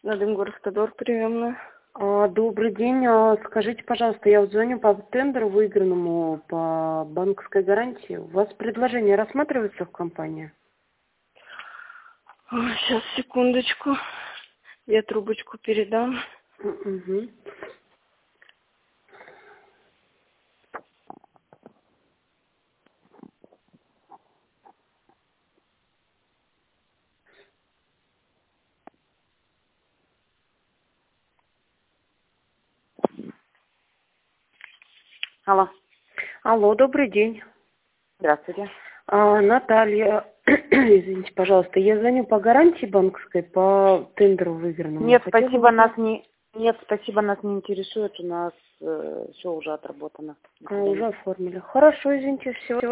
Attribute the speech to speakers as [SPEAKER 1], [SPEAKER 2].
[SPEAKER 1] Надымгородтодор приемная.
[SPEAKER 2] Добрый день. Скажите, пожалуйста, я вот звоню по тендеру выигранному по банковской гарантии. У вас предложение рассматривается в компании?
[SPEAKER 1] Сейчас, секундочку. Я трубочку передам.
[SPEAKER 2] Угу.
[SPEAKER 3] Алло.
[SPEAKER 2] Алло, добрый день.
[SPEAKER 3] Здравствуйте.
[SPEAKER 2] Наталья, извините, пожалуйста, я звоню по гарантии банковской, по тендеру выигранному.
[SPEAKER 3] Нет,
[SPEAKER 2] Хотела
[SPEAKER 3] спасибо,
[SPEAKER 2] узнать-
[SPEAKER 3] Нет, спасибо, нас не интересует. У нас все уже отработано. До свидания.
[SPEAKER 2] Уже оформили. Хорошо, извините, всего